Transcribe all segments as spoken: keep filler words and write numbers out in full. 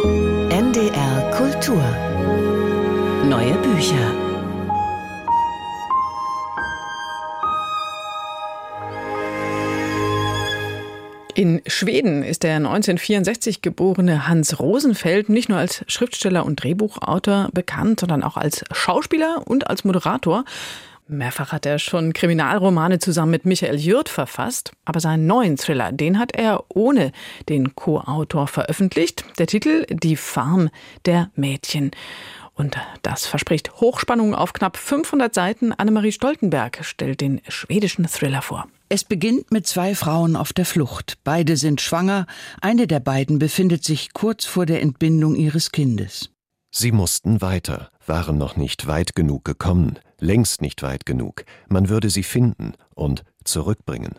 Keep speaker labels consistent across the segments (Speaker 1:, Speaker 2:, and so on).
Speaker 1: N D R Kultur. Neue Bücher.
Speaker 2: In Schweden ist der neunzehnhundertvierundsechzig geborene Hans Rosenfeld nicht nur als Schriftsteller und Drehbuchautor bekannt, sondern auch als Schauspieler und als Moderator. Mehrfach hat er schon Kriminalromane zusammen mit Michael Jürth verfasst, aber seinen neuen Thriller, den hat er ohne den Co-Autor veröffentlicht. Der Titel Die Farm der Mädchen. Und das verspricht Hochspannung auf knapp fünfhundert Seiten. Annemarie Stoltenberg stellt den schwedischen Thriller vor.
Speaker 3: Es beginnt mit zwei Frauen auf der Flucht. Beide sind schwanger. Eine der beiden befindet sich kurz vor der Entbindung ihres Kindes.
Speaker 4: Sie mussten weiter, waren noch nicht weit genug gekommen, längst nicht weit genug. Man würde sie finden und zurückbringen.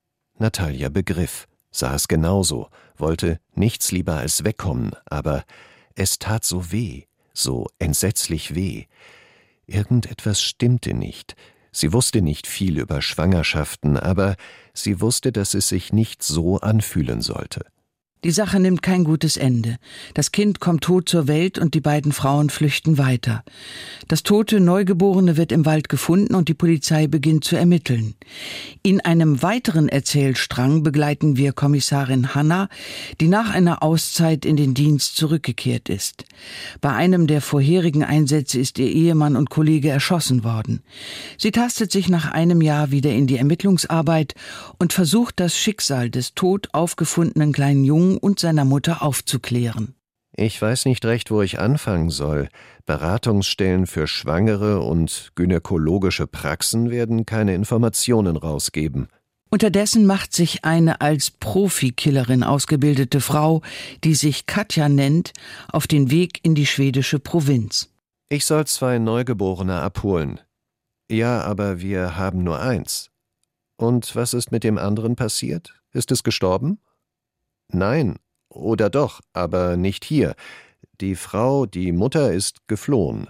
Speaker 4: Natalia begriff, sah es genauso, wollte nichts lieber als wegkommen, aber es tat so weh, so entsetzlich weh. Irgendetwas stimmte nicht. Sie wusste nicht viel über Schwangerschaften, aber sie wusste, dass es sich nicht so anfühlen sollte.
Speaker 3: Die Sache nimmt kein gutes Ende. Das Kind kommt tot zur Welt und die beiden Frauen flüchten weiter. Das tote Neugeborene wird im Wald gefunden und die Polizei beginnt zu ermitteln. In einem weiteren Erzählstrang begleiten wir Kommissarin Hanna, die nach einer Auszeit in den Dienst zurückgekehrt ist. Bei einem der vorherigen Einsätze ist ihr Ehemann und Kollege erschossen worden. Sie tastet sich nach einem Jahr wieder in die Ermittlungsarbeit und versucht, das Schicksal des tot aufgefundenen kleinen Jungen und seiner Mutter aufzuklären.
Speaker 4: Ich weiß nicht recht, wo ich anfangen soll. Beratungsstellen für Schwangere und gynäkologische Praxen werden keine Informationen rausgeben.
Speaker 3: Unterdessen macht sich eine als Profikillerin ausgebildete Frau, die sich Katja nennt, auf den Weg in die schwedische Provinz.
Speaker 4: Ich soll zwei Neugeborene abholen. Ja, aber wir haben nur eins. Und was ist mit dem anderen passiert? Ist es gestorben? Nein, oder doch, aber nicht hier. Die Frau, die Mutter, ist geflohen.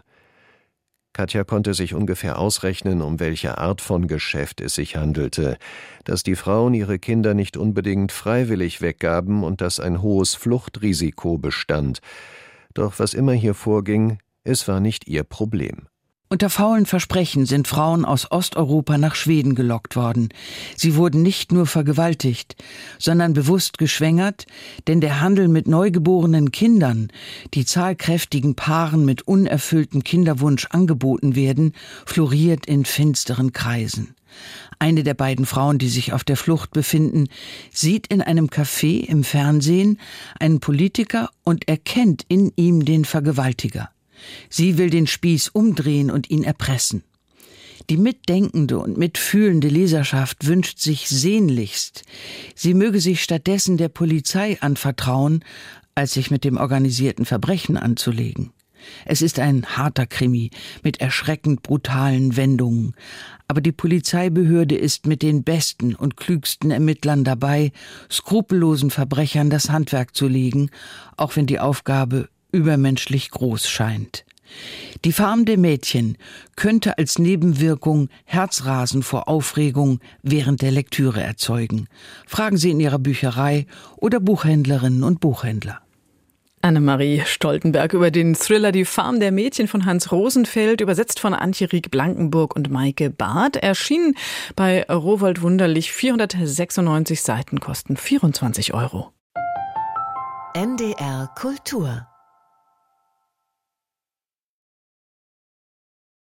Speaker 4: Katja konnte sich ungefähr ausrechnen, um welche Art von Geschäft es sich handelte, dass die Frauen ihre Kinder nicht unbedingt freiwillig weggaben und dass ein hohes Fluchtrisiko bestand. Doch was immer hier vorging, es war nicht ihr Problem.
Speaker 3: Unter faulen Versprechen sind Frauen aus Osteuropa nach Schweden gelockt worden. Sie wurden nicht nur vergewaltigt, sondern bewusst geschwängert, denn der Handel mit neugeborenen Kindern, die zahlkräftigen Paaren mit unerfülltem Kinderwunsch angeboten werden, floriert in finsteren Kreisen. Eine der beiden Frauen, die sich auf der Flucht befinden, sieht in einem Café im Fernsehen einen Politiker und erkennt in ihm den Vergewaltiger. Sie will den Spieß umdrehen und ihn erpressen. Die mitdenkende und mitfühlende Leserschaft wünscht sich sehnlichst, sie möge sich stattdessen der Polizei anvertrauen, als sich mit dem organisierten Verbrechen anzulegen. Es ist ein harter Krimi mit erschreckend brutalen Wendungen. Aber die Polizeibehörde ist mit den besten und klügsten Ermittlern dabei, skrupellosen Verbrechern das Handwerk zu legen, auch wenn die Aufgabe übermenschlich groß scheint. Die Farm der Mädchen könnte als Nebenwirkung Herzrasen vor Aufregung während der Lektüre erzeugen. Fragen Sie in Ihrer Bücherei oder Buchhändlerinnen und Buchhändler.
Speaker 2: Annemarie Stoltenberg über den Thriller Die Farm der Mädchen von Hans Rosenfeld, übersetzt von Antje Rieck-Blankenburg und Maike Barth, erschienen bei Rowohlt Wunderlich, vierhundertsechsundneunzig Seiten, kosten vierundzwanzig Euro.
Speaker 1: N D R Kultur